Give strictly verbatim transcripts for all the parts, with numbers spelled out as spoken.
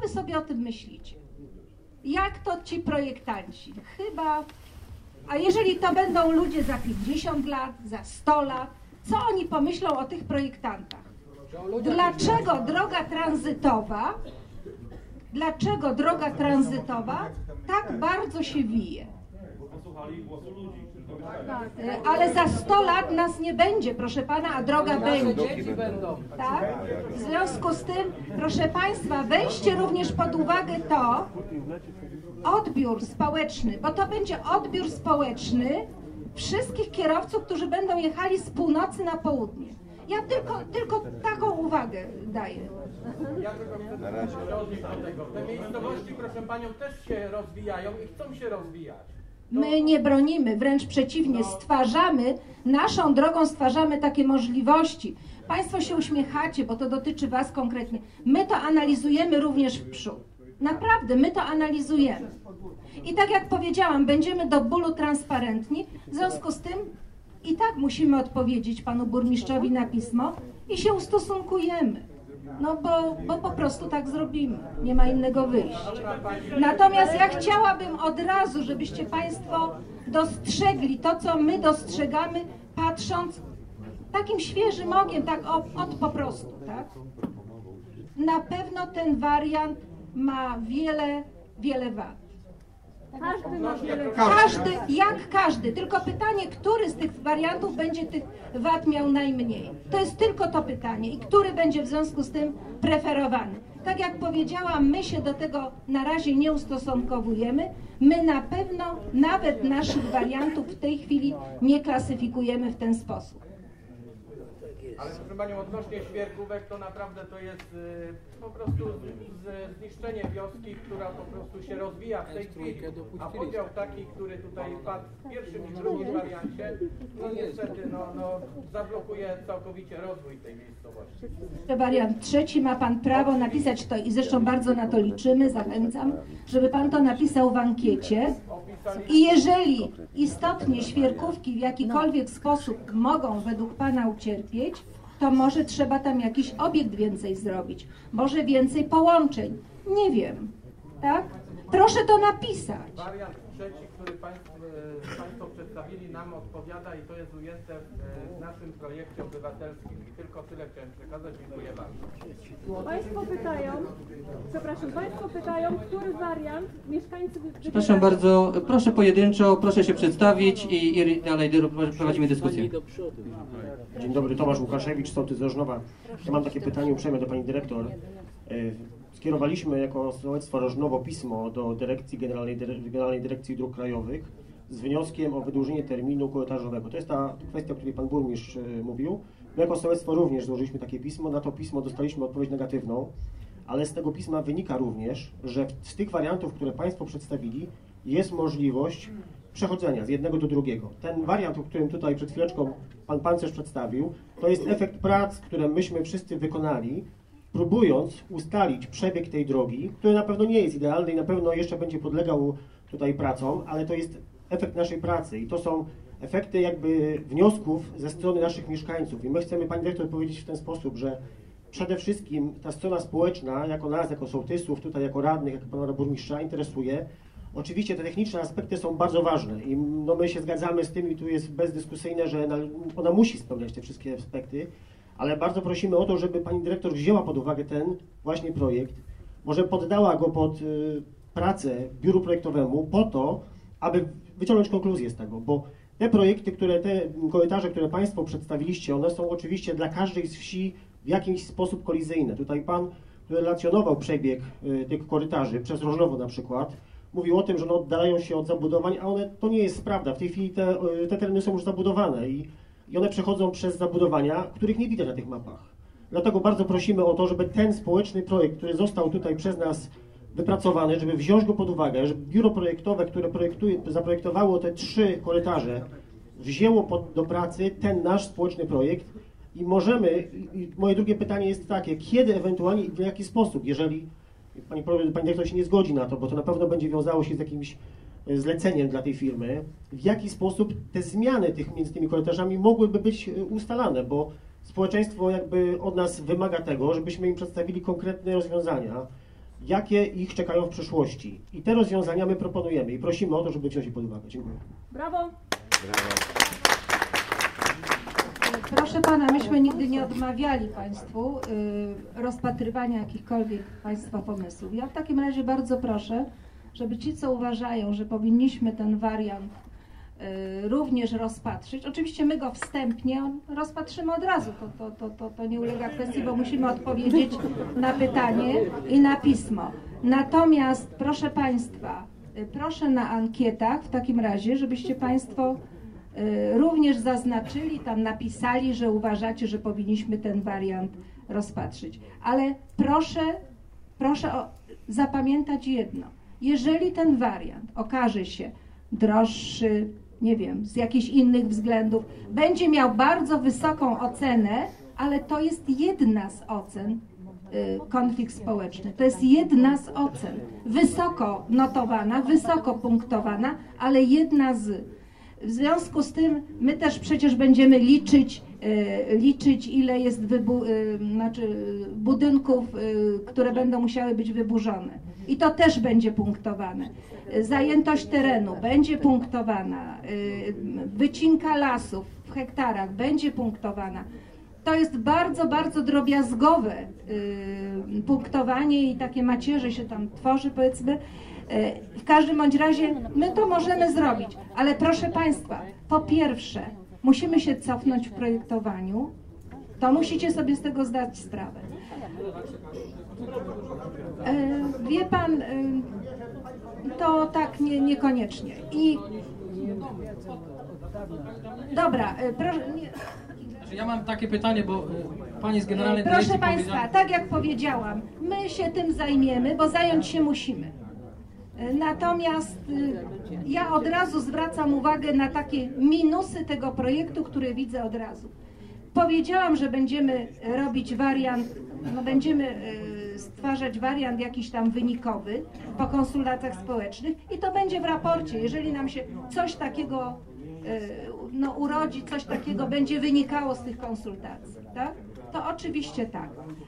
wy sobie o tym myślicie? Jak to ci projektanci? Chyba, a jeżeli to będą ludzie za pięćdziesiąt lat, za sto lat, co oni pomyślą o tych projektantach? Dlaczego droga tranzytowa, dlaczego droga tranzytowa tak bardzo się wije? Ale za sto lat nas nie będzie, proszę pana, a droga będzie. Tak? W związku z tym, proszę państwa, weźcie również pod uwagę to, odbiór społeczny, bo to będzie odbiór społeczny wszystkich kierowców, którzy będą jechali z północy na południe. Ja tylko, tylko taką uwagę daję. Ja tylko chcę odnieść do tego. Te miejscowości, proszę panią, też się rozwijają i chcą się rozwijać. My nie bronimy, wręcz przeciwnie, stwarzamy, naszą drogą stwarzamy takie możliwości. Państwo się uśmiechacie, bo to dotyczy was konkretnie. My to analizujemy również w przód. Naprawdę, my to analizujemy. I tak jak powiedziałam, będziemy do bólu transparentni, w związku z tym i tak musimy odpowiedzieć panu burmistrzowi na pismo i się ustosunkujemy. No bo, bo po prostu tak zrobimy. Nie ma innego wyjścia. Natomiast ja chciałabym od razu, żebyście państwo dostrzegli to, co my dostrzegamy, patrząc takim świeżym okiem, tak od, od po prostu, tak? Na pewno ten wariant ma wiele, wiele wad. Każdy ma wiele Każdy, jak każdy, tylko pytanie, który z tych wariantów będzie tych wad miał najmniej. To jest tylko to pytanie i który będzie w związku z tym preferowany. Tak jak powiedziałam, my się do tego na razie nie ustosunkowujemy. My na pewno nawet naszych wariantów w tej chwili nie klasyfikujemy w ten sposób. Ale proszę panią, odnośnie świerkówek, to naprawdę to jest y, po prostu z, zniszczenie wioski, która po prostu się rozwija w tej chwili. A podział taki, który tutaj padł w pierwszym i drugim wariancie, no niestety no, no, zablokuje całkowicie rozwój tej miejscowości. Wariant trzeci, ma pan prawo napisać to i zresztą bardzo na to liczymy, zachęcam, żeby pan to napisał w ankiecie. I jeżeli istotnie świerkówki w jakikolwiek sposób mogą według pana ucierpieć, to może trzeba tam jakiś obiekt więcej zrobić, może więcej połączeń, nie wiem, tak? Proszę to napisać. Wariant trzeci, który państwo, państwo przedstawili, nam odpowiada i to jest ujęte w, w naszym projekcie obywatelskim. I tylko tyle chciałem przekazać. Dziękuję bardzo. Państwo pytają, przepraszam, Państwo pytają, który wariant mieszkańcy... Przepraszam bardzo, proszę pojedynczo, proszę się przedstawić i, i dalej prowadzimy dyskusję. Dzień dobry, Tomasz Łukaszewicz, sołtys z Rożnowa. Ja mam takie pytanie uprzejme do pani dyrektor. Skierowaliśmy jako sołectwo Rożnowo pismo do Dyrekcji Generalnej, Generalnej Dyrekcji Dróg Krajowych z wnioskiem o wydłużenie terminu korytarzowego. To jest ta kwestia, o której pan burmistrz mówił. My jako sołectwo również złożyliśmy takie pismo, na to pismo dostaliśmy odpowiedź negatywną, ale z tego pisma wynika również, że z tych wariantów, które państwo przedstawili, jest możliwość przechodzenia z jednego do drugiego. Ten wariant, o którym tutaj przed chwileczką pan pancerz przedstawił, to jest efekt prac, które myśmy wszyscy wykonali, próbując ustalić przebieg tej drogi, który na pewno nie jest idealny i na pewno jeszcze będzie podlegał tutaj pracom, ale to jest efekt naszej pracy i to są efekty jakby wniosków ze strony naszych mieszkańców. I my chcemy, pani dyrektor, powiedzieć w ten sposób, że przede wszystkim ta strona społeczna, jako nas, jako sołtysów, tutaj jako radnych, jako pana burmistrza interesuje. Oczywiście te techniczne aspekty są bardzo ważne i no my się zgadzamy z tym i tu jest bezdyskusyjne, że ona musi spełniać te wszystkie aspekty, ale bardzo prosimy o to, żeby pani dyrektor wzięła pod uwagę ten właśnie projekt, może poddała go pod y, pracę biuru projektowemu po to, aby wyciągnąć konkluzję z tego, bo te projekty, które, te korytarze, które państwo przedstawiliście, one są oczywiście dla każdej z wsi w jakiś sposób kolizyjne. Tutaj pan, który relacjonował przebieg y, tych korytarzy przez Rożnowo na przykład, mówił o tym, że one oddalają się od zabudowań, a one, to nie jest prawda. W tej chwili te, te tereny są już zabudowane i, i one przechodzą przez zabudowania, których nie widać na tych mapach. Dlatego bardzo prosimy o to, żeby ten społeczny projekt, który został tutaj przez nas wypracowany, żeby wziąć go pod uwagę, żeby biuro projektowe, które projektuje, zaprojektowało te trzy korytarze, wzięło pod, do pracy ten nasz społeczny projekt i możemy, i moje drugie pytanie jest takie, kiedy ewentualnie i w jaki sposób, jeżeli Pani, pani dyrektor się nie zgodzi na to, bo to na pewno będzie wiązało się z jakimś zleceniem dla tej firmy. W jaki sposób te zmiany tych, między tymi korytarzami mogłyby być ustalane, bo społeczeństwo jakby od nas wymaga tego, żebyśmy im przedstawili konkretne rozwiązania. jakie ich czekają w przyszłości. I te rozwiązania my proponujemy i prosimy o to, żeby wziąć je pod uwagę. Dziękuję. Brawo. Proszę pana, myśmy nigdy nie odmawiali państwu y, rozpatrywania jakichkolwiek państwa pomysłów. Ja w takim razie bardzo proszę, żeby ci, co uważają, że powinniśmy ten wariant y, również rozpatrzyć, oczywiście my go wstępnie rozpatrzymy od razu, to, to, to, to, to nie ulega kwestii, bo musimy odpowiedzieć na pytanie i na pismo. Natomiast proszę państwa, y, proszę na ankietach w takim razie, żebyście państwo również zaznaczyli, tam napisali, że uważacie, że powinniśmy ten wariant rozpatrzyć. Ale proszę, proszę o, zapamiętać jedno. Jeżeli ten wariant okaże się droższy, nie wiem, z jakichś innych względów, będzie miał bardzo wysoką ocenę, ale to jest jedna z ocen, konflikt społeczny. To jest jedna z ocen. Wysoko notowana, wysoko punktowana, ale jedna z. W związku z tym my też przecież będziemy liczyć, y, liczyć ile jest wybu y, znaczy budynków, y, które będą musiały być wyburzone. I to też będzie punktowane. Zajętość terenu będzie punktowana. Y, wycinka lasów w hektarach będzie punktowana. To jest bardzo, bardzo drobiazgowe y, punktowanie i takie macierze się tam tworzy, powiedzmy. W każdym bądź razie my to możemy zrobić, ale proszę państwa, po pierwsze musimy się cofnąć w projektowaniu, to musicie sobie z tego zdać sprawę. Wie pan, to tak nie, niekoniecznie. I dobra, proszę. Nie. Ja mam takie pytanie, bo pani z Generalnej Proszę Dyrekcji państwa, powiedziała... tak jak powiedziałam, my się tym zajmiemy, bo zająć się musimy. Natomiast ja od razu zwracam uwagę na takie minusy tego projektu, które widzę od razu. Powiedziałam, że będziemy robić wariant, no będziemy stwarzać wariant jakiś tam wynikowy po konsultacjach społecznych i to będzie w raporcie. Jeżeli nam się coś takiego no, urodzi, coś takiego będzie wynikało z tych konsultacji, tak? To oczywiście tak.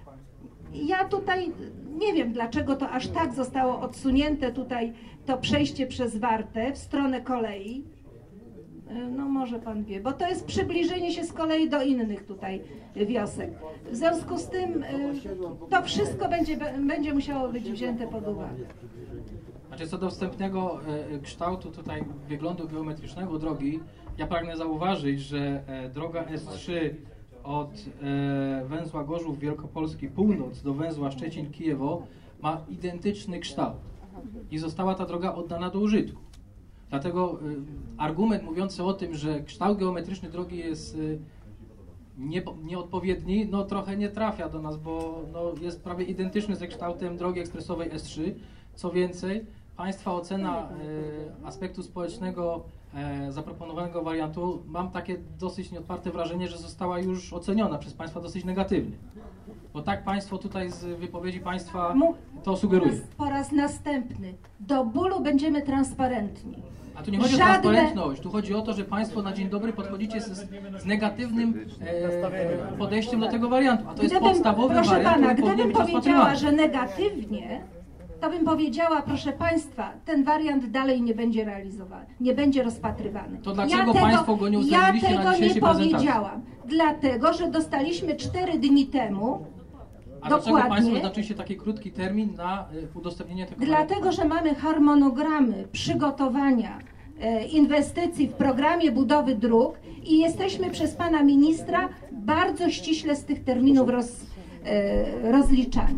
Ja tutaj nie wiem, dlaczego to aż tak zostało odsunięte tutaj, to przejście przez Wartę w stronę kolei. No może pan wie, bo to jest przybliżenie się z kolei do innych tutaj wiosek. W związku z tym to wszystko będzie, będzie musiało być wzięte pod uwagę. Znaczy co do wstępnego kształtu tutaj wyglądu geometrycznego drogi, ja pragnę zauważyć, że droga S trzy od e, węzła Gorzów Wielkopolski północ do węzła Szczecin-Kijewo ma identyczny kształt i została ta droga oddana do użytku. Dlatego e, argument mówiący o tym, że kształt geometryczny drogi jest e, nie, nieodpowiedni, no trochę nie trafia do nas, bo no, jest prawie identyczny ze kształtem drogi ekspresowej S trzy. Co więcej, państwa ocena e, aspektu społecznego e, zaproponowanego wariantu, mam takie dosyć nieodparte wrażenie, że została już oceniona przez państwa dosyć negatywnie. Bo tak państwo tutaj z wypowiedzi państwa to sugeruje. Po raz następny. Do bólu będziemy transparentni. A tu nie chodzi Żadne... o transparentność, tu chodzi o to, że państwo na dzień dobry podchodzicie z, z negatywnym e, podejściem do tego wariantu. A to jest gdybym, podstawowy proszę wariant, pana, który gdybym powinien być powiedziała, że negatywnie, to bym powiedziała, proszę państwa, ten wariant dalej nie będzie realizowany, nie będzie rozpatrywany. To dlaczego ja państwo tego, go nie Ja uwzględniliście tego na nie dzisiejszej prezentacji? powiedziałam, dlatego, że dostaliśmy cztery dni temu. A dokładnie. dlaczego państwo wyznaczyliście taki krótki termin na udostępnienie tego Dlatego, wariantu? że mamy harmonogramy przygotowania e, inwestycji w programie budowy dróg i jesteśmy przez pana ministra bardzo ściśle z tych terminów roz, e, rozliczani.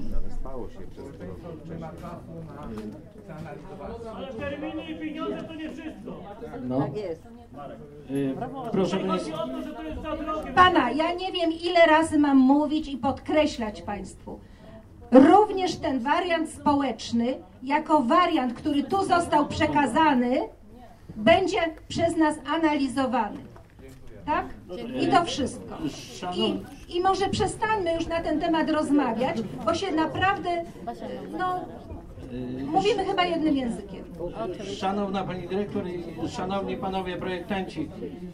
Ale terminy i pieniądze to nie wszystko. No. Tak jest. Y, proszę Chodzi państwa. o to, że to jest za drogie. Pana, ja nie wiem, ile razy mam mówić i podkreślać państwu. Również ten wariant społeczny, jako wariant, który tu został przekazany, będzie przez nas analizowany. Tak? I to wszystko. I, I może przestańmy już na ten temat rozmawiać, bo się naprawdę, no, mówimy chyba jednym językiem. Szanowna Pani Dyrektor i Szanowni Panowie Projektanci,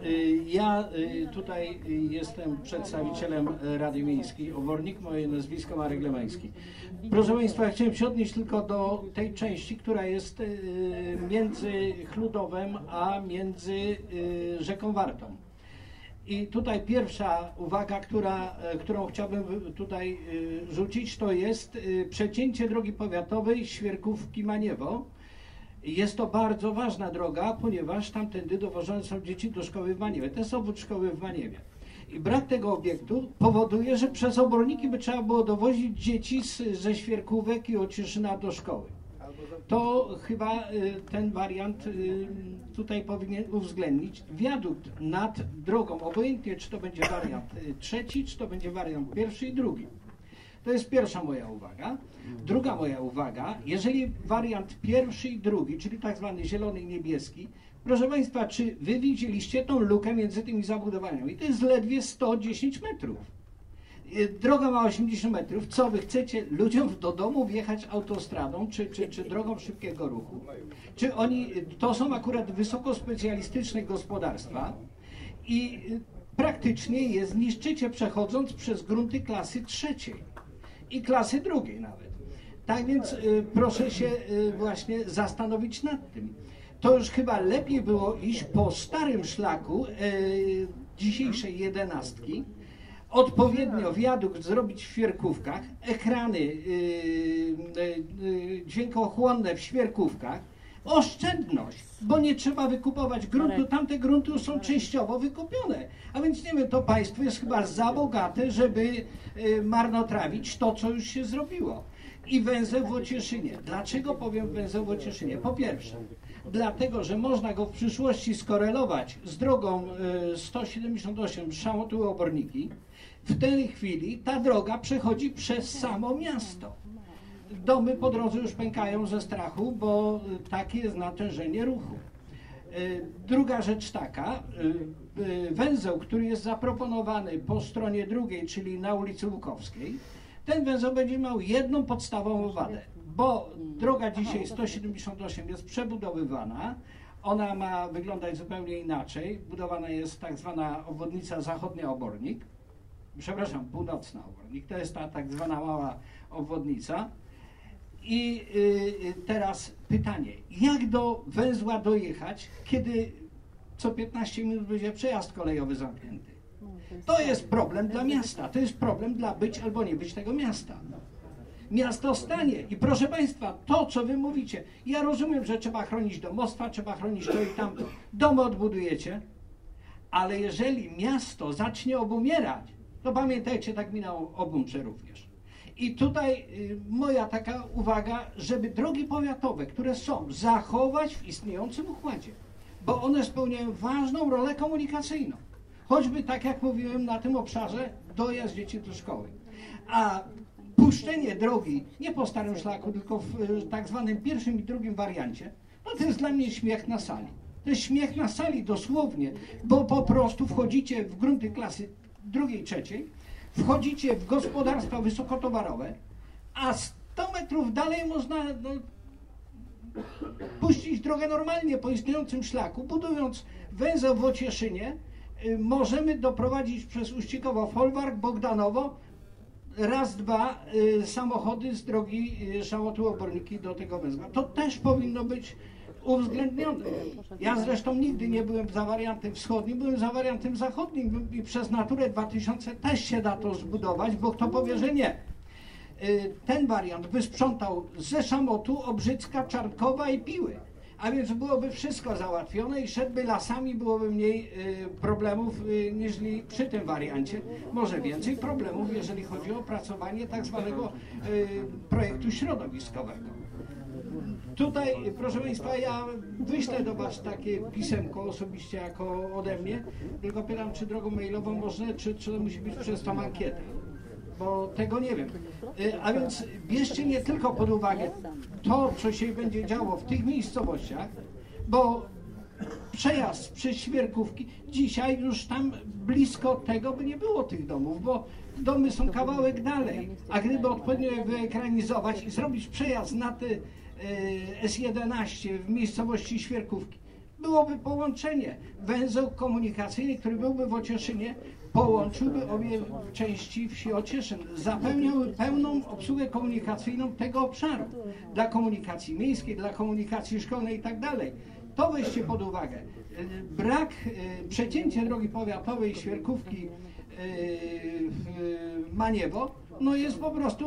y, ja y, tutaj y, jestem przedstawicielem Rady Miejskiej Obornik, moje nazwisko Marek Lemański. Proszę Państwa, chciałem się odnieść tylko do tej części, która jest y, między Chludowem a między y, rzeką Wartą. I tutaj pierwsza uwaga, która, którą chciałbym tutaj y, rzucić, to jest y, przecięcie drogi powiatowej Świerkówki-Maniewo. Jest to bardzo ważna droga, ponieważ tamtędy dowożone są dzieci do szkoły w Maniewie. To jest obwód szkoły w Maniewie. I brak tego obiektu powoduje, że przez Oborniki by trzeba było dowozić dzieci z, ze Świerkówek i Ocieszyna do szkoły. To chyba y, ten wariant y, tutaj powinien uwzględnić. Wiadukt nad drogą, obojętnie czy to będzie wariant y, trzeci, czy to będzie wariant pierwszy i drugi. To jest pierwsza moja uwaga. Druga moja uwaga, jeżeli wariant pierwszy i drugi, czyli tak zwany zielony i niebieski, proszę Państwa, czy Wy widzieliście tą lukę między tymi zabudowaniami? To jest ledwie sto dziesięć metrów. Droga ma osiemdziesiąt metrów. Co Wy chcecie ludziom do domu wjechać autostradą, czy, czy, czy drogą szybkiego ruchu? Czy oni, to są akurat wysokospecjalistyczne gospodarstwa i praktycznie je zniszczycie przechodząc przez grunty klasy trzeciej i klasy drugiej nawet. Tak więc y, proszę się y, właśnie zastanowić nad tym. To już chyba lepiej było iść po starym szlaku y, dzisiejszej jedenastki, odpowiednio wiadukt zrobić w Świerkówkach, ekrany y, y, y, dźwiękochłonne w Świerkówkach, oszczędność, bo nie trzeba wykupować gruntu, tamte grunty są częściowo wykupione. A więc nie wiem, to państwo jest chyba za bogate, żeby y, marnotrawić to, co już się zrobiło. I węzeł w Ocieszynie. Dlaczego powiem węzeł w Ocieszynie? Po pierwsze, dlatego, że można go w przyszłości skorelować z drogą y, sto siedemdziesiąt osiem Szamotuły-Oborniki. W tej chwili ta droga przechodzi przez samo miasto. Domy po drodze już pękają ze strachu, bo takie jest natężenie ruchu. Druga rzecz taka, węzeł, który jest zaproponowany po stronie drugiej, czyli na ulicy Łukowskiej, ten węzeł będzie miał jedną podstawową wadę, bo droga dzisiaj sto siedemdziesiąt osiem jest przebudowywana, ona ma wyglądać zupełnie inaczej, budowana jest tak zwana obwodnica zachodnia Obornik, przepraszam, północna Obornik, to jest ta tak zwana mała obwodnica. I y, teraz pytanie, jak do węzła dojechać, kiedy co piętnaście minut będzie przejazd kolejowy zamknięty? To jest problem dla miasta, to jest problem dla być albo nie być tego miasta. Miasto stanie i proszę Państwa, to co Wy mówicie, ja rozumiem, że trzeba chronić domostwa, trzeba chronić to i tamto, domy odbudujecie, ale jeżeli miasto zacznie obumierać, to pamiętajcie, tak minął Obumrze również. I tutaj y, moja taka uwaga, żeby drogi powiatowe, które są, zachować w istniejącym układzie, bo one spełniają ważną rolę komunikacyjną. Choćby tak jak mówiłem na tym obszarze, dojazd dzieci do szkoły. A puszczenie drogi nie po starym szlaku, tylko w y, tak zwanym pierwszym i drugim wariancie, no to jest dla mnie śmiech na sali. To jest śmiech na sali dosłownie, bo po prostu wchodzicie w grunty klasy drugiej, trzeciej, wchodzicie w gospodarstwa wysokotowarowe, a sto metrów dalej można no, puścić drogę normalnie po istniejącym szlaku, budując węzeł w Ocieszynie, y, możemy doprowadzić przez Uścikowo, Folwark, Bogdanowo, raz, dwa y, samochody z drogi y, Szamotuły-Oborniki do tego węzła. To też powinno być uwzględnione. Ja zresztą nigdy nie byłem za wariantem wschodnim, byłem za wariantem zachodnim i przez Naturę dwa tysiące też się da to zbudować, bo kto powie, że nie. Ten wariant by sprzątał ze Szamotu, Obrzycka, Czarnkowa i Piły. A więc byłoby wszystko załatwione i szedłby lasami, byłoby mniej problemów niż przy tym wariancie. Może więcej problemów, jeżeli chodzi o opracowanie tak zwanego projektu środowiskowego. Tutaj, proszę Państwa, ja wyślę do Was takie pisemko osobiście jako ode mnie, tylko pytam, czy drogą mailową można, czy, czy to musi być przez tą ankietę, bo tego nie wiem. A więc bierzcie nie tylko pod uwagę to, co się będzie działo w tych miejscowościach, bo przejazd przez Świerkówki, dzisiaj już tam blisko tego by nie było tych domów, bo domy są kawałek dalej, a gdyby odpowiednio je wyekranizować i zrobić przejazd na te S jedenaście w miejscowości Świerkówki, byłoby połączenie. Węzeł komunikacyjny, który byłby w Ocieszynie, połączyłby obie części wsi Ocieszyn, zapewniałby pełną obsługę komunikacyjną tego obszaru, dla komunikacji miejskiej, dla komunikacji szkolnej i tak dalej. To weźcie pod uwagę. Brak, przecięcie drogi powiatowej Świerkówki w Maniewo, no jest po prostu,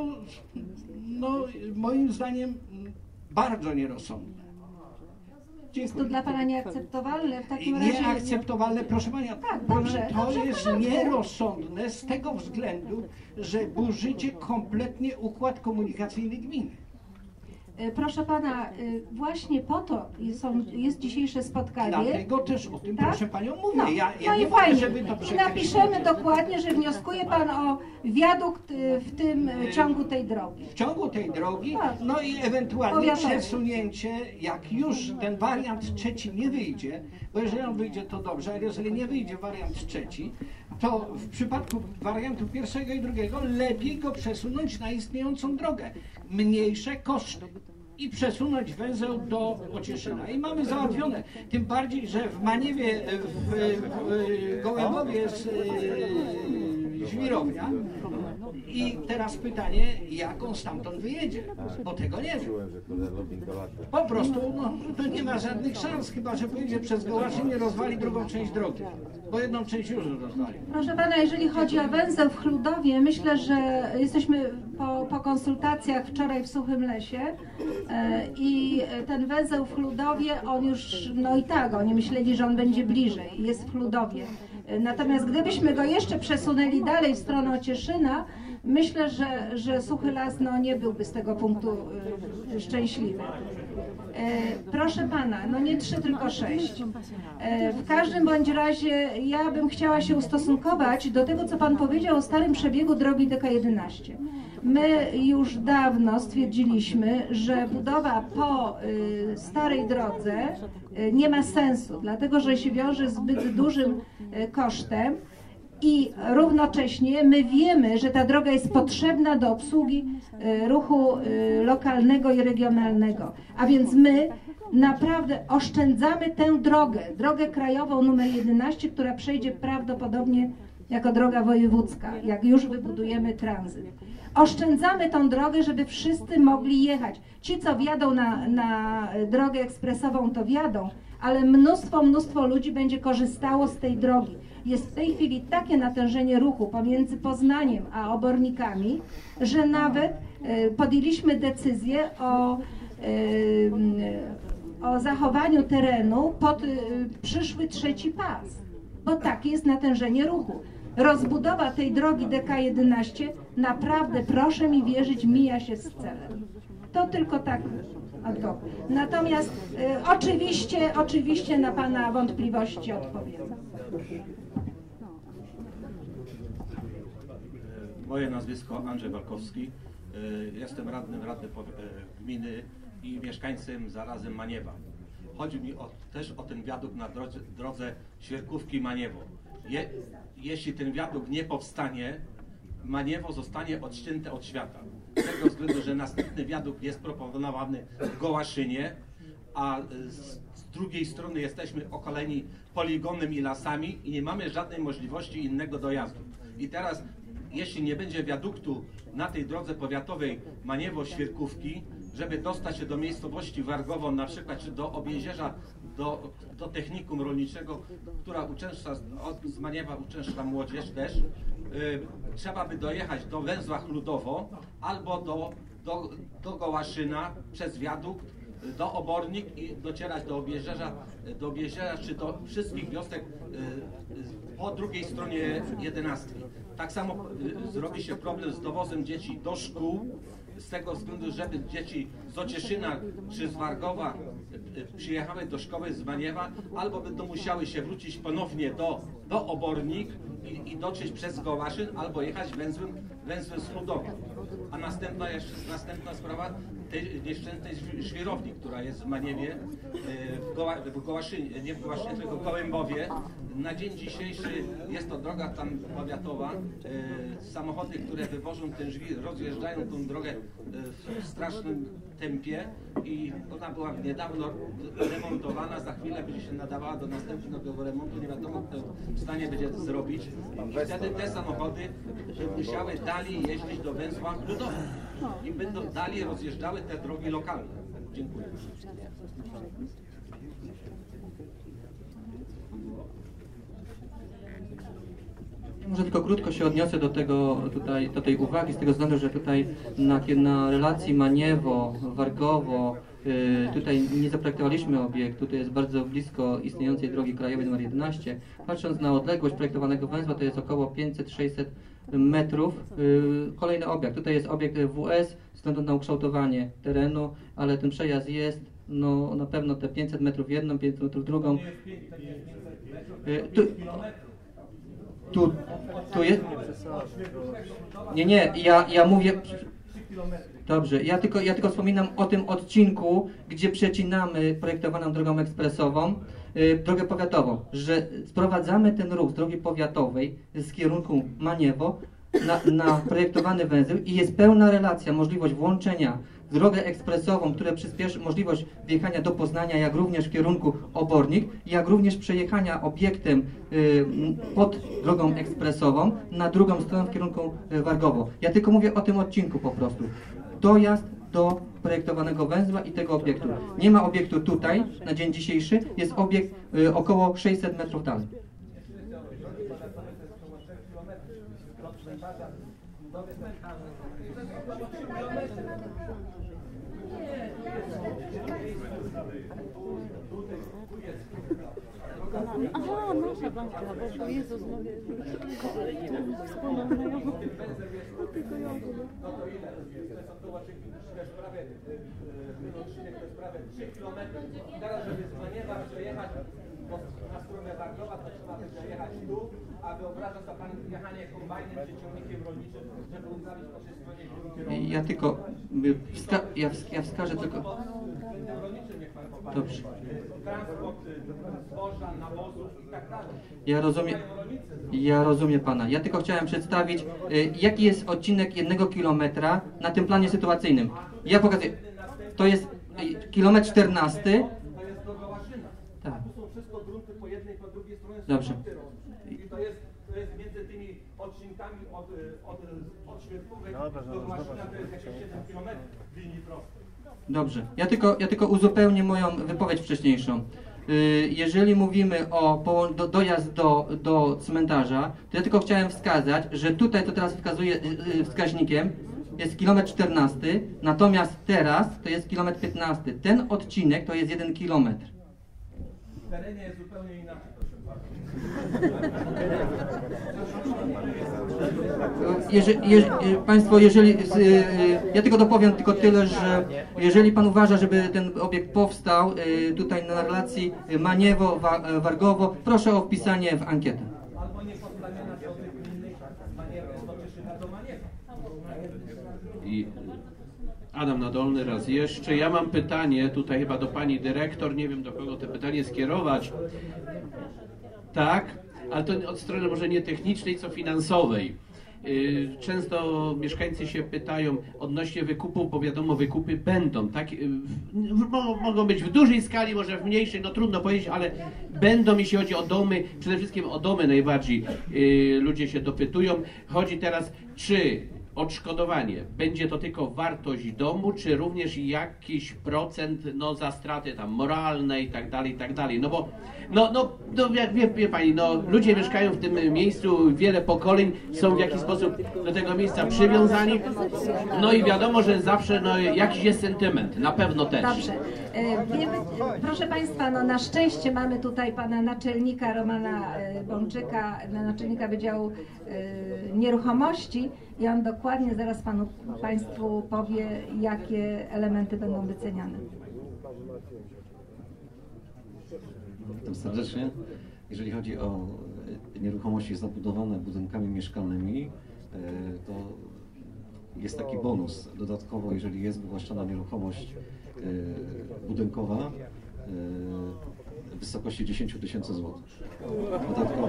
no moim zdaniem, bardzo nierozsądne. Jest to dla Pana nieakceptowalne w takim razie? Nieakceptowalne, proszę Panią, tak, dobrze, to dobrze, jest nierozsądne z tego względu, że burzycie kompletnie układ komunikacyjny gminy. Proszę Pana, właśnie po to są, jest dzisiejsze spotkanie. Dlatego też o tym, tak? proszę Panią, mówię. No, ja, ja no nie i fajnie. Mówię, żeby to I napiszemy dokładnie, że wnioskuje Pan o wiadukt w tym ciągu tej drogi. W ciągu tej drogi, tak. No i ewentualnie Powiatowe. przesunięcie, jak już ten wariant trzeci nie wyjdzie, bo jeżeli on wyjdzie, to dobrze, ale jeżeli nie wyjdzie wariant trzeci, to w przypadku wariantu pierwszego i drugiego lepiej go przesunąć na istniejącą drogę. Mniejsze koszty. I przesunąć węzeł do Ocieszyna. I mamy załatwione. Tym bardziej, że w Maniewie, w, w Gołębowie jest e, żwirownia. I teraz pytanie, jak on stamtąd wyjedzie? Bo tego nie wiem. Po prostu no, to nie ma żadnych szans, chyba że pojedzie przez Gołaszyn i rozwali drugą część drogi. Bo jedną część już rozwali. Proszę Pana, jeżeli chodzi o węzeł w Chludowie, myślę, że jesteśmy po, po konsultacjach wczoraj w Suchym Lesie e, i ten węzeł w Chludowie, on już, no i tak, oni myśleli, że on będzie bliżej, jest w Chludowie. E, natomiast gdybyśmy go jeszcze przesunęli dalej w stronę Ocieszyna, myślę, że, że Suchy Las no, nie byłby z tego punktu e, szczęśliwy. E, proszę Pana, no nie trzy, tylko sześć. E, w każdym bądź razie ja bym chciała się ustosunkować do tego, co Pan powiedział o starym przebiegu drogi D K jedenaście. My już dawno stwierdziliśmy, że budowa po y, starej drodze y, nie ma sensu, dlatego że się wiąże z zbyt dużym y, kosztem. I równocześnie my wiemy, że ta droga jest potrzebna do obsługi y, ruchu y, lokalnego i regionalnego. A więc my naprawdę oszczędzamy tę drogę, drogę krajową numer jedenaście, która przejdzie prawdopodobnie jako droga wojewódzka, jak już wybudujemy tranzyt. Oszczędzamy tą drogę, żeby wszyscy mogli jechać. Ci, co wjadą na, na drogę ekspresową, to wjadą, ale mnóstwo, mnóstwo ludzi będzie korzystało z tej drogi. Jest w tej chwili takie natężenie ruchu pomiędzy Poznaniem a Obornikami, że nawet e, podjęliśmy decyzję o, e, o zachowaniu terenu pod e, przyszły trzeci pas, bo takie jest natężenie ruchu. Rozbudowa tej drogi D K jedenaście naprawdę, proszę mi wierzyć, mija się z celem. To tylko tak ad hoc. Natomiast e, oczywiście, oczywiście na Pana wątpliwości odpowiem. Moje nazwisko Andrzej Walkowski. Jestem radnym Rady Gminy i mieszkańcem zarazem Maniewa. Chodzi mi o, też o ten wiadukt na drodze, drodze Świerkówki-Maniewo. Je, jeśli ten wiadukt nie powstanie, Maniewo zostanie odcięte od świata. Z tego względu, że następny wiadukt jest proponowany w Gołaszynie, a z, z drugiej strony jesteśmy okoleni poligonem i lasami i nie mamy żadnej możliwości innego dojazdu. I teraz, jeśli nie będzie wiaduktu na tej drodze powiatowej Maniewo-Świerkówki, żeby dostać się do miejscowości Wargowo, na przykład czy do Obiezierza, do, do technikum rolniczego, która uczęszcza, od, z Maniewa uczęszcza młodzież też, yy, trzeba by dojechać do węzła Chludowo albo do, do, do Gołaszyna przez wiadukt, do Obornik i docierać do Obiezierza, do Obiezierza czy do wszystkich wiosek yy, po drugiej stronie jedenastki. Tak samo yy, zrobi się problem z dowozem dzieci do szkół, z tego względu, żeby dzieci z Ocieszyna czy z Wargowa przyjechały do szkoły z Maniewa, albo będą musiały się wrócić ponownie do, do Obornik i, i dotrzeć przez Gołaszyn, albo jechać węzłem, węzłem z Chludowa. A następna, jeszcze, następna sprawa, tej nieszczęsnej żwirowni, która jest w Maniewie, w, Goła, w Gołaszynie, nie w Gołaszynie, tylko w Gołębowie. Na dzień dzisiejszy jest to droga tam powiatowa. Samochody, które wywożą ten żwir, rozjeżdżają tą drogę w strasznym tempie i ona była niedawno remontowana, za chwilę będzie się nadawała do następnego remontu, nie wiadomo kto w stanie będzie zrobić. I wtedy te samochody by musiały dalej jeździć do węzła Ludowa i będą dalej rozjeżdżały te drogi lokalne. Dziękuję. Może tylko krótko się odniosę do tego tutaj, do tej uwagi, z tego względu, że tutaj na, na relacji Maniewo, Wargowo, yy, tutaj nie zaprojektowaliśmy obiektu, to jest bardzo blisko istniejącej drogi krajowej numer jedenaście. Patrząc na odległość projektowanego węzła, to jest około pięćset sześćset metrów. Yy, kolejny obiekt, tutaj jest obiekt W S, ze względu na ukształtowanie terenu, ale ten przejazd jest, no na pewno te pięćset metrów jedną, pięćset metrów drugą. Yy, tu, Tu, tu jest. Nie, nie, ja, ja mówię. Dobrze, ja tylko, ja tylko wspominam o tym odcinku, gdzie przecinamy projektowaną drogą ekspresową, yy, drogę powiatową, że sprowadzamy ten ruch z drogi powiatowej z kierunku Maniewo na, na projektowany węzeł i jest pełna relacja, możliwość włączenia w drogę ekspresową, które przyspieszy możliwość wjechania do Poznania, jak również w kierunku Obornik, jak również przejechania obiektem y, pod drogą ekspresową na drugą stronę w kierunku y, Wargowo. Ja tylko mówię o tym odcinku po prostu. Dojazd do projektowanego węzła i tego obiektu. Nie ma obiektu tutaj na dzień dzisiejszy, jest obiekt y, około sześćset metrów dalej. Aha, nasza babcia, bo Jezus, mówię, wspólną znajomą. No tylko ja ogólnie. No to ile? To jest około trzy kilometry. Teraz, żeby z Maniewa przejechać na stronę Wargowa, to trzeba też przejechać tu, a wyobraża sobie Pan jechanie kombajnem czy ciągnikiem rolniczym, żeby ustawić po tej stronie kierunku. Ja tylko, wska ja, wska ja wskażę tylko... Rolniczym niech Pan popatrzy. Dobrze. Transport zboża, nawozów i tak dalej. Ja rozumiem, ja rozumiem Pana. Ja tylko chciałem przedstawić, y, jaki jest odcinek jednego kilometra na tym planie sytuacyjnym. Ja pokazuję. To jest y, kilometr czternasty. To jest do Gołaszyna. Tak. Tu są wszystko grunty po jednej, po drugiej stronie. Dobrze. I to jest, to jest między tymi odcinkami od, od, od Świerkówek do Gołaszyna to jest jakieś siedem kilometrów w linii prostej. Dobrze. Ja tylko, ja tylko uzupełnię moją wypowiedź wcześniejszą. Jeżeli mówimy o do, dojazd do, do cmentarza, to ja tylko chciałem wskazać, że tutaj to teraz wskazuję wskaźnikiem, jest kilometr czternasty, natomiast teraz to jest kilometr piętnasty. Ten odcinek to jest jeden kilometr. W terenie jest zupełnie inaczej, proszę Pana. Jeżeli, je, Państwo, jeżeli, ja tylko dopowiem tylko tyle, że jeżeli Pan uważa, żeby ten obiekt powstał tutaj na relacji Maniewo, Wargowo, proszę o wpisanie w ankietę. Albo nie powstanie na środek gminnej Maniewa, to Cieszyna do Maniewa. I Adam Nadolny raz jeszcze. Ja mam pytanie tutaj chyba do Pani Dyrektor, nie wiem do kogo to pytanie skierować. Tak, ale to od strony może nie technicznej, co finansowej. Często mieszkańcy się pytają odnośnie wykupów, bo wiadomo, wykupy będą, tak? Mogą być w dużej skali, może w mniejszej, no trudno powiedzieć, ale będą, jeśli chodzi o domy, przede wszystkim o domy najbardziej ludzie się dopytują. Chodzi teraz, czy odszkodowanie będzie to tylko wartość domu, czy również jakiś procent no, za straty tam moralne i tak dalej, i tak dalej. No bo no, no, no wie, wie Pani, no, ludzie mieszkają w tym miejscu, wiele pokoleń są w jakiś sposób do tego miejsca przywiązani. No i wiadomo, że zawsze no, jakiś jest sentyment, na pewno też. Dobrze. E, wiemy, proszę Państwa, no na szczęście mamy tutaj pana naczelnika Romana Bączyka, naczelnika Wydziału e, Nieruchomości i on dokładnie zaraz panu, Państwu powie, jakie elementy będą wyceniane. Witam serdecznie. Jeżeli chodzi o nieruchomości zabudowane budynkami mieszkalnymi, to jest taki bonus dodatkowo, jeżeli jest wywłaszczona nieruchomość budynkowa w wysokości dziesięć tysięcy złotych. Dodatkowo.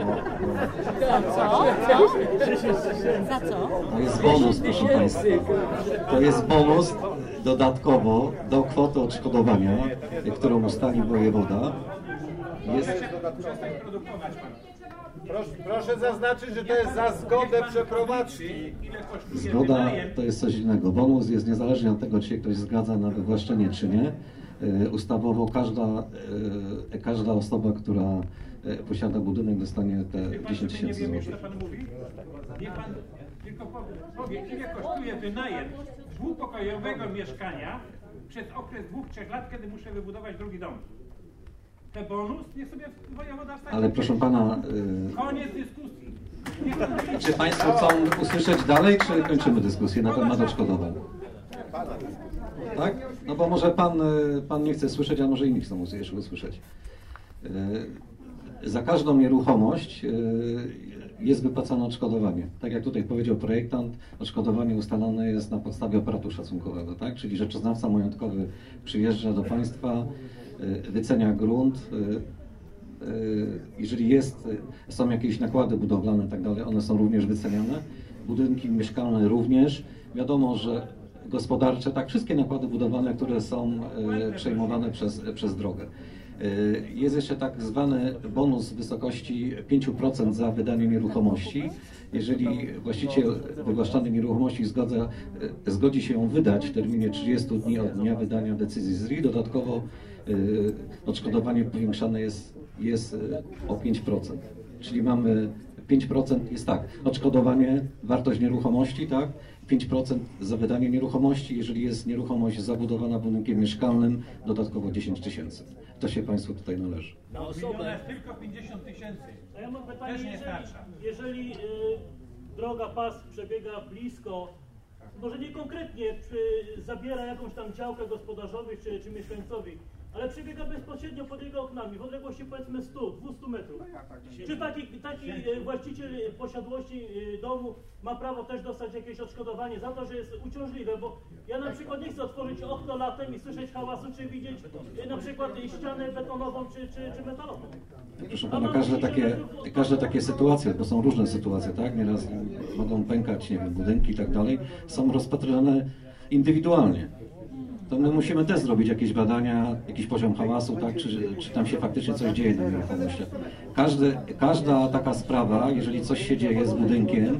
Za co? To jest bonus, proszę Państwa. To jest bonus dodatkowo do kwoty odszkodowania, którą ustali wojewoda. Jest... Proszę, proszę zaznaczyć, że to jest za zgodę przeprowadzki. Zgoda to jest coś innego. Bonus jest niezależnie od tego, czy się ktoś zgadza na wywłaszczenie, czy nie. Ustawowo każda, każda osoba, która posiada budynek, dostanie te dziesięć tysięcy złotych. Niech pan tylko powie, ile kosztuje wynajem dwupokojowego mieszkania przez okres dwóch, trzech lat, kiedy muszę wybudować drugi dom. Te bonus niech sobie wojewoda wstanie. Ale proszę pana... Koniec dyskusji. Czy Państwo chcą usłyszeć dalej, czy kończymy dyskusję na temat odszkodowań? Tak? No bo może pan, pan nie chce słyszeć, a może inni chcą jeszcze usłyszeć. Za każdą nieruchomość jest wypłacane odszkodowanie. Tak jak tutaj powiedział projektant, odszkodowanie ustalone jest na podstawie operatu szacunkowego, tak? Czyli rzeczoznawca majątkowy przyjeżdża do państwa, wycenia grunt, jeżeli jest, są jakieś nakłady budowlane i tak dalej, one są również wyceniane, budynki mieszkalne również. Wiadomo, że gospodarcze, tak, wszystkie nakłady budowlane, które są przejmowane przez, przez drogę. Jest jeszcze tak zwany bonus w wysokości pięć procent za wydanie nieruchomości. Jeżeli właściciel wywłaszczanej nieruchomości zgodza, zgodzi się ją wydać w terminie trzydziestu dni od dnia wydania decyzji z R I, dodatkowo odszkodowanie powiększane jest, jest o pięć procent. Czyli mamy pięć procent, jest tak, odszkodowanie, wartość nieruchomości, tak, pięć procent za wydanie nieruchomości, jeżeli jest nieruchomość zabudowana budynkiem mieszkalnym, dodatkowo dziesięć tysięcy. To się Państwu tutaj należy. Na osobę tylko pięćdziesiąt tysięcy. A ja mam pytanie, Też nie jeżeli, starcza. jeżeli y, droga pas przebiega blisko, może nie konkretnie czy zabiera jakąś tam działkę gospodarzowi czy, czy mieszkańcowi, ale przebiega bezpośrednio pod jego oknami, w odległości powiedzmy stu, dwustu metrów. Czy taki, taki właściciel posiadłości domu ma prawo też dostać jakieś odszkodowanie za to, że jest uciążliwe? Bo ja na przykład nie chcę otworzyć okno latem i słyszeć hałasu, czy widzieć na przykład ścianę betonową czy, czy, czy metalową. Proszę pana, każde takie, każde takie sytuacje, bo są różne sytuacje, tak? Nieraz mogą pękać, nie wiem, budynki i tak dalej, są rozpatrywane indywidualnie. To my musimy też zrobić jakieś badania, jakiś poziom hałasu, tak, czy, czy tam się faktycznie coś dzieje na nieruchomości. Każdy, każda taka sprawa, jeżeli coś się dzieje z budynkiem,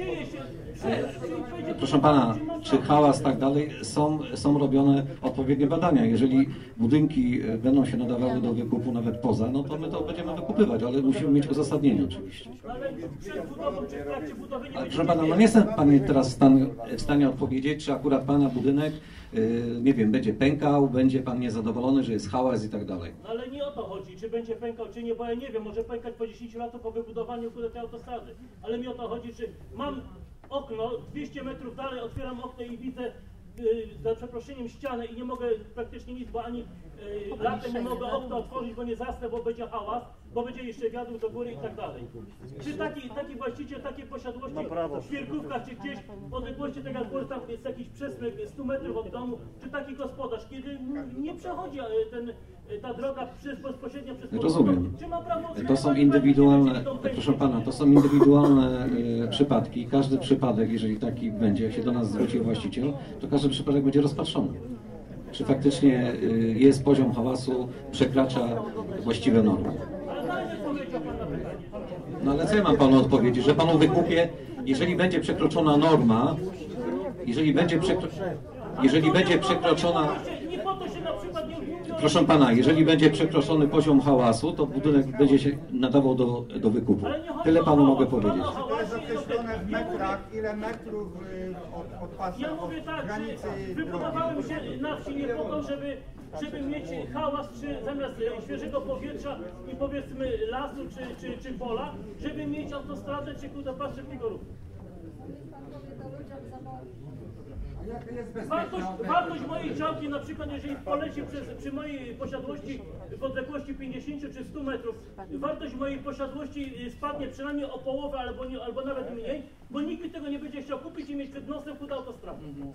proszę pana, czy hałas, tak dalej, są, są robione odpowiednie badania. Jeżeli budynki będą się nadawały do wykupu nawet poza, no to my to będziemy wykupywać, ale musimy mieć uzasadnienie oczywiście. Ale proszę pana, no nie jestem pan teraz w stanie, w stanie odpowiedzieć, czy akurat pana budynek, yy, nie wiem, będzie pękał, będzie pan niezadowolony, że jest hałas i tak dalej. No ale nie o to chodzi, czy będzie pękał, czy nie, bo ja nie wiem, może pękać po dziesięciu latach po wybudowaniu tej autostrady. Ale mi o to chodzi, czy mam okno, dwieście metrów dalej otwieram okno i widzę yy, za przeproszeniem ścianę i nie mogę praktycznie nic, bo ani yy, latem nie mogę okna otworzyć, bo nie zasnę, bo będzie hałas, bo będzie jeszcze wiatr do góry i tak dalej. Czy taki, taki właściciel takiej posiadłości w Świerkówkach, czy gdzieś w odległości, tak jak było, tam jest jakiś przesmyk stu metrów od domu, czy taki gospodarz, kiedy nie przechodzi ten, ta droga przez, bezpośrednio przez pole, rozumiem. Czy ma prawo, To są indywidualne, proszę pana, to są indywidualne e, przypadki. Każdy przypadek, jeżeli taki będzie, jak się do nas zwróci właściciel, to każdy przypadek będzie rozpatrzony. Czy faktycznie e, jest poziom hałasu, przekracza właściwe normy. No ale co ja mam panu odpowiedzieć, że panu wykupie, jeżeli będzie przekroczona norma, jeżeli będzie, przekro... jeżeli będzie przekroczona... Proszę pana, jeżeli będzie przekroczony poziom hałasu, to budynek będzie się nadawał do, do wykupu. Tyle panu mogę powiedzieć. Jest określone w metrach, ile metrów od, od pasa, Ja mówię tak, granicy że wybudowałem się na wsi nie po to, żeby, żeby mieć hałas, czy zamiast świeżego powietrza i powiedzmy lasu, czy, czy, czy pola, żeby mieć autostradę, czy kuda pas szybkiego ruchu. Wartość, wartość mojej działki, na przykład jeżeli poleci przez, przy mojej posiadłości w odległości pięćdziesięciu czy stu metrów, wartość mojej posiadłości spadnie przynajmniej o połowę albo, nie, albo nawet mniej, bo nikt mi tego nie będzie chciał kupić i mieć przed nosem pod autostradą.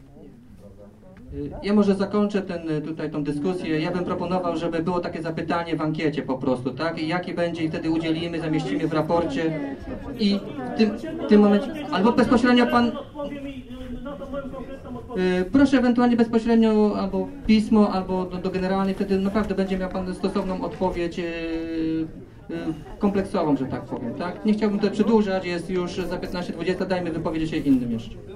Ja może zakończę ten, tutaj tą dyskusję. Ja bym proponował, żeby było takie zapytanie w ankiecie po prostu, tak? I jakie będzie i wtedy udzielimy, zamieścimy w raporcie i w tym, w tym momencie, albo bezpośrednio pan... Proszę ewentualnie bezpośrednio albo pismo, albo do, do generalnej, wtedy naprawdę będzie miał pan stosowną odpowiedź yy, yy, kompleksową, że tak powiem, tak? Nie chciałbym tutaj przedłużać, jest już za piętnaście dwadzieścia, dajmy wypowiedzieć się innym jeszcze.